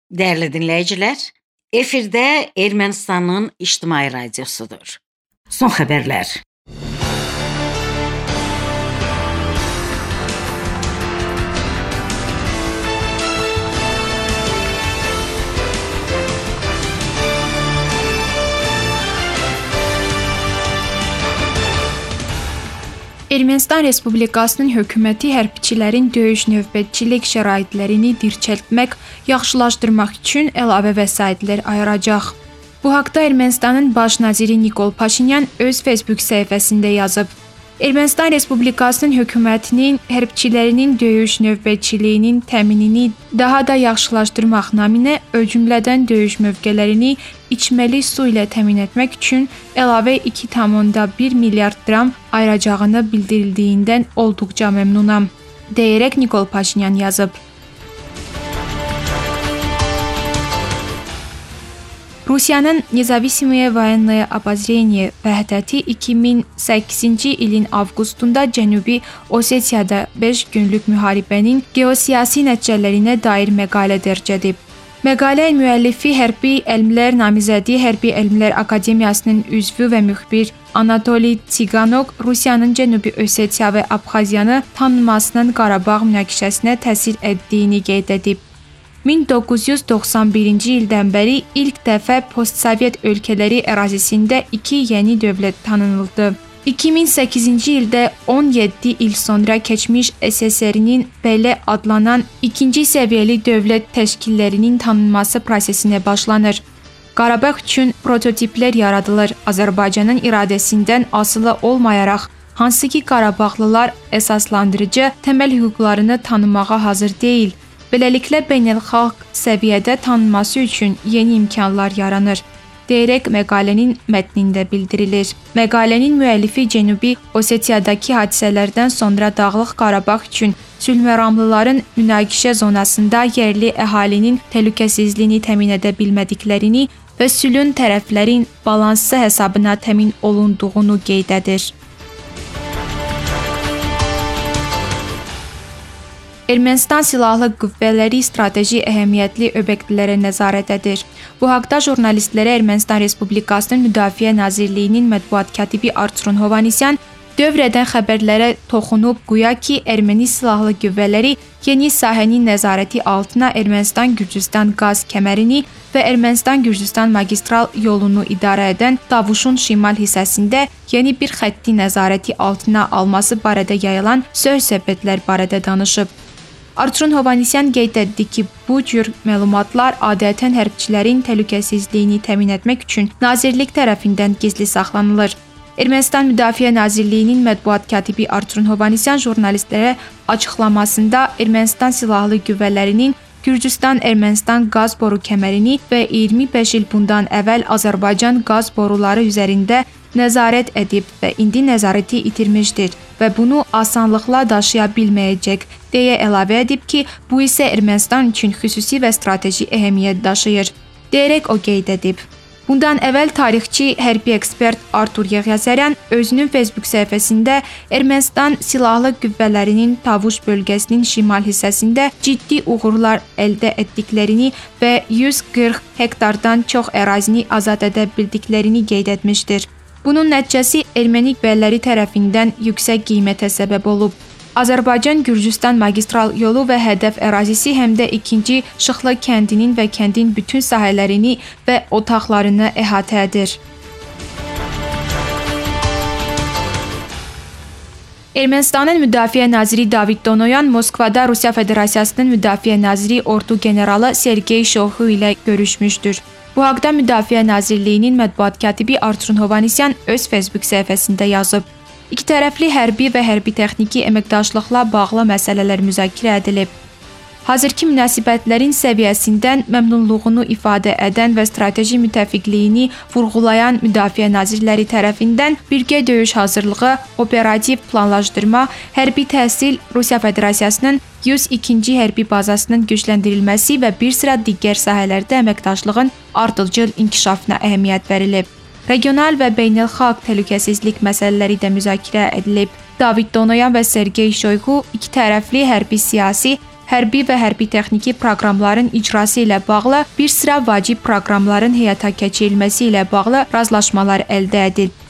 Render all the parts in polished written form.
Değerli dinləyicilər, efirdə Ermənistanın ictimai radiosudur. Son xəbərlər. Ermənistan Respublikasının hökuməti hərbçilərin döyüş növbətçilik şəraitlərini dirçəltmək, yaxşılaşdırmaq üçün əlavə vəsaitlər ayıracaq. Bu haqda Ermənistanın baş naziri Nikol Paşinyan öz Facebook səhifəsində yazıb. Ermənistan Respublikasının hökumətinin hərbçilərinin döyüş növbətçiliyinin təminini daha da yaxşılaşdırmaq naminə, o cümlədən döyüş mövqələrini içməli su ilə təmin etmək üçün əlavə 2,1 milyard dram ayıracağını bildirildiyindən olduqca məmnunam, deyərək Nikol Paşinyan yazıb. Rusiyanın Nezavisimaya Voyennaya Obozreniye vəhdəti 2008-ci ilin avqustunda Cənubi Osetiyada 5 günlük müharibənin geosiyasi nəticələrinə dair məqalə dərc edib. Məqalə müəllifi Hərbi Elmlər Namizədi Hərbi Elmlər Akademiyasının üzvü və müxbir Anatoliy Tsiganok Rusiyanın Cənubi Osetiya və Abxaziyanı tanınmasının Qarabağ münaqişəsinə təsir etdiyini qeyd edib. 1991-ci ildən bəri ilk dəfə postsovet ölkələri ərazisində 2 yeni dövlət tanınıldı. 2008-ci ildə 17 il sonra keçmiş SSR-nin belə adlanan ikinci səviyyəli dövlət təşkillərinin tanınması prosesinə başlanır. Qarabağ üçün prototiplər yaradılır. Azərbaycanın iradəsindən asılı olmayaraq, hansı ki Qarabağlılar əsaslandırıcı təməl hüquqlarını tanımağa hazır deyil. Beləliklə, beynəlxalq səviyyədə tanınması üçün yeni imkanlar yaranır, deyərək məqalənin mətnində bildirilir. Məqalənin müəllifi Cənubi Osetiyadakı hadisələrdən sonra Dağlıq Qarabağ üçün sülhməramlıların münaqişə zonasında yerli əhalinin təhlükəsizliyini təmin edə bilmədiklərini və sülhün tərəflərin balansı hesabına təmin olunduğunu qeyd edir. Ermənistan Silahlı Qüvvələri strateji əhəmiyyətli obyektlərə nəzarət edir. Bu haqda jurnalistlərə Ermənistan Respublikasının Müdafiə Nazirliyinin mətbuat katibi Arturun Hovanesyan dövr edən xəbərlərə toxunub, güya ki, Erməni Silahlı Qüvvələri yeni sahənin nəzarəti altına Ermənistan-Gürcüstan qaz kəmərini və Ermənistan-Gürcüstan magistral yolunu idarə edən Davuşun şimal hissəsində yeni bir xətti nəzarəti altına alması barədə yayılan söhbətlər barədə danışıb. Arturun Hovanesyan qeyd etdi ki, bu cür məlumatlar adətən hərbçilərin təhlükəsizliyini təmin etmək üçün nazirlik tərəfindən gizli saxlanılır. Ermənistan Müdafiə Nazirliyinin mətbuat katibi Arturun Hovanesyan jurnalistlərə açıqlamasında Ermənistan Silahlı Qüvvələrinin Gürcüstan-Ermənistan qaz boru kəmərini və 25 il bundan əvvəl Azərbaycan qaz boruları üzərində nəzarət edib və indi nəzarəti itirmişdir və bunu asanlıqla daşıya bilməyəcək, deyə əlavə edib ki, bu isə Ermənistan üçün xüsusi və strateji əhəmiyyət daşıyır, deyərək o qeyd edib. Bundan əvvəl tarixçi, hərbi ekspert Artur Yeğyazaryan özünün Facebook səhifəsində Ermənistan Silahlı Qüvvələrinin Tavuş bölgəsinin şimal hissəsində ciddi uğurlar əldə etdiklərini və 140 hektardan çox ərazini azad edə bildiklərini qeyd etmişdir. Bunun nəticəsi erməni qüvvələri tərəfindən yüksək qiymətə səbəb olub. Azərbaycan-Gürcüstan magistral yolu və hədəf ərazisi həm də 2-ci Şıxlı kəndinin və kəndin bütün sahələrini və otaqlarını əhatə edir. Ermənistanın Müdafiə naziri David Donoyan Moskvada Rusiya Federasiyasının Müdafiə naziri ordu generalı Sergey Shoigu ilə görüşmüşdür. Bu haqda Müdafiə Nazirliyinin mətbuat katibi Arturun Hovanesyan öz Facebook səhifəsində yazıb. İkitərəfli hərbi və hərbi texniki əməkdaşlıqla bağlı məsələlər müzakirə edilib. Hazırki münasibətlərin səviyyəsindən məmnunluğunu ifadə edən və strateji müttəfiqliyini vurğulayan müdafiə nazirləri tərəfindən birgə döyüş hazırlığı, operativ planlaşdırma, hərbi təhsil, Rusiya Federasiyasının 102-ci hərbi bazasının gücləndirilməsi və bir sıra digər sahələrdə əməkdaşlığın ardıcıl inkişafına əhəmiyyət verilib. Regional və beynəlxalq təhlükəsizlik məsələləri də müzakirə edilib. David Donoyan və Sergey Shoigu iki tərəfli hərbi siyasi, hərbi və hərbi texniki proqramların icrası ilə bağlı bir sıra vacib proqramların həyata keçirilməsi ilə bağlı razılaşmalar əldə edilib.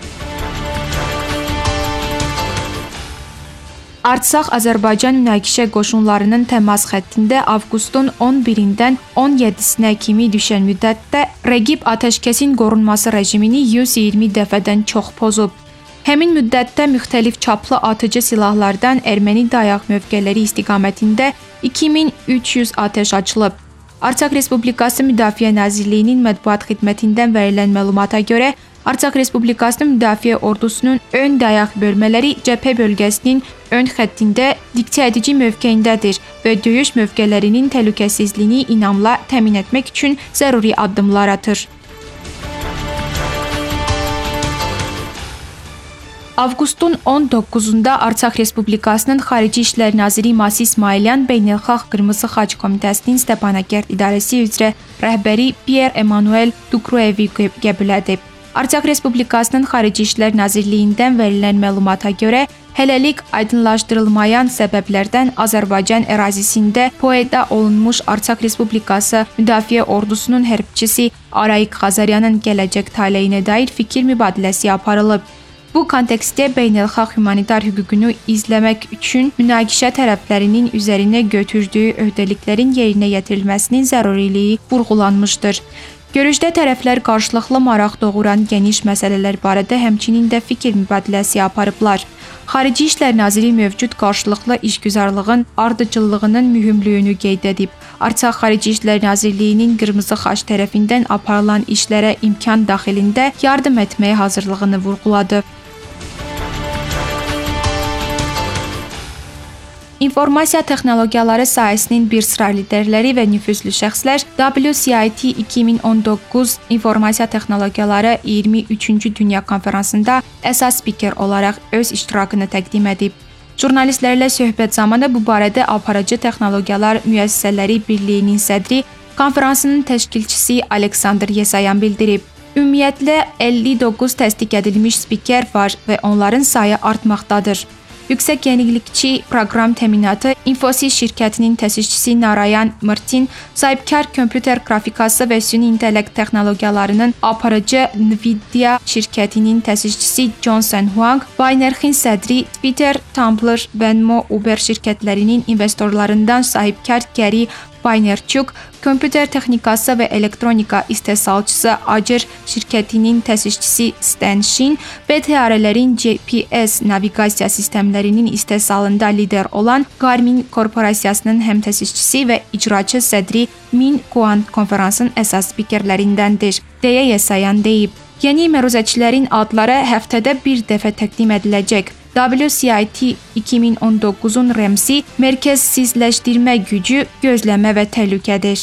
Artsaq-Azərbaycan münaqişə qoşunlarının təmas xəttində avqustun 11-dən 17-sinə kimi düşən müddətdə rəqib atəşkəsin qorunması rejimini 120 dəfədən çox pozub. Həmin müddətdə müxtəlif çaplı atıcı silahlardan erməni dayaq mövqeləri istiqamətində 2300 atəş açılıb. Artsaq Respublikası Müdafiə Nazirliyinin mətbuat xidmətindən verilən məlumata görə, Artsaq Respublikasının Müdafiə Ordusunun ön dayaq bölmələri cəbhə bölgəsinin ön xəttində diktə edici mövqeyindədir və döyüş mövqelərinin təhlükəsizliyini inamla təmin etmək üçün zəruri addımlar atır. Avqustun 19-da Artsaq Respublikasının Xarici İşlər Naziri Masi İsmailyan Beynəlxalq Qırmızı Xaç Komitəsinin Stepanakert İdarəsi üzrə rəhbəri Pierre Emmanuel Dukruevi qəbul edib. Artsaq Respublikasının Xarici İşlər Nazirliyindən verilən məlumata görə, hələlik aydınlaşdırılmayan səbəblərdən Azərbaycan ərazisində POE-da olunmuş Artsaq Respublikası Müdafiə Ordusunun hərbçisi Arayik Xazaryanın gələcək taleyinə dair fikir mübadiləsi aparılıb. Bu kontekstdə beynəlxalq humanitar hüququnu izləmək üçün münaqişə tərəflərinin üzərinə götürdüyü öhdəliklərin yerinə yetirilməsinin zəruriliyi vurğulanmışdır. Görüşdə tərəflər qarşılıqlı maraq doğuran geniş məsələlər barədə həmçinin də fikir mübadiləsi aparıblar. Xarici İşlər Naziri mövcud qarşılıqlı işgüzarlığın ardıcıllığının mühümlüyünü qeyd edib. Artsaq Xarici İşlər Nazirliyinin Qırmızı Xaç tərəfindən aparılan işlərə imkan daxilində yardım etməyə hazırlığını vurğuladı. İnformasiya texnologiyaları sahəsinin bir sıra liderləri və nüfuzlu şəxslər WCIT 2019 İnformasiya Texnologiyaları 23-cü Dünya Konferansında əsas spiker olaraq öz iştirakını təqdim edib. Jurnalistlərlə söhbət zamanı bu barədə Aparıcı Texnologiyalar Müəssisələri Birliyinin sədri, konferansının təşkilçisi Aleksandr Yesayan bildirib. Ümumiyyətlə 59 təsdiq edilmiş spiker var və onların sayı artmaqdadır. Yüksək yenilikçi proqram təminatı Infosys şirkətinin təsisçisi Narayan Martin, sahibkar kompüter qrafikası və süni intellekt texnologiyalarının aparıcı Nvidia şirkətinin təsisçisi Johnson Huang, Binance-in sədri, Twitter, Tumblr, Venmo, Uber şirkətlərinin investorlarından sahibkar Gary Vaynerchuk, kompüter texnikası və elektronika istehsalçısı Acer şirkətinin təsisçisi Stan Shin və təyyarələrin GPS naviqasiya sistemlərinin istehsalında lider olan Garmin korporasiyasının həm təsisçisi və icraçı sədri Min Kuan konferansın əsas spikerlərindəndir, deyə Yesayan deyib. Yeni məruzəçilərin adları həftədə bir dəfə təqdim ediləcək. WCIT 2019-un rəmzi mərkəzsizləşdirmə gücü, gözləmə və təhlükədir.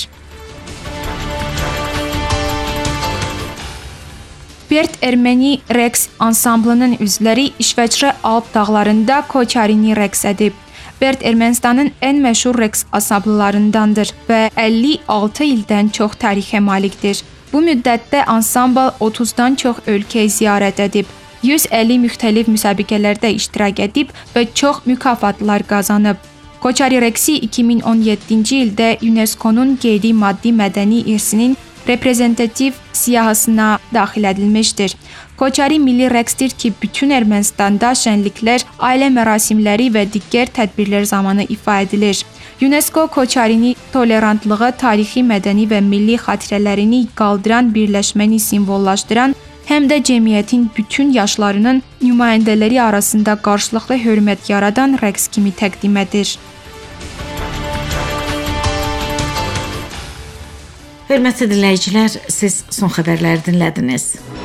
Bert Ermeni rəqs ansamblının üzvləri İsveçrə Alp dağlarında Koçarini rəqs edib. Bert Ermənistanın ən məşhur rəqs ansamblılarındandır və 56 ildən çox tarixə malikdir. Bu müddətdə ansambl 30-dan çox ölkəyə ziyarət edib. 150 müxtəlif müsabiqələrdə iştirak edib və çox mükafatlar qazanıb. Koçari rəqsi 2017-ci ildə UNESCO-nun qeyri-maddi mədəni irsinin reprezentativ siyahısına daxil edilmişdir. Koçari milli rəqsdir ki, bütün Ermənistanda şənliklər, ailə mərasimləri və digər tədbirlər zamanı ifa edilir. UNESCO Koçarini tolerantlığı, tarixi, mədəni və milli xatirələrini qaldıran birləşməni simvollaşdıran, həm də cəmiyyətin bütün yaşlarının nümayəndələri arasında qarşılıqlı hörmət yaradan rəqs kimi təqdim edir. Hörmətli dinləyicilər, siz son xəbərləri dinlədiniz.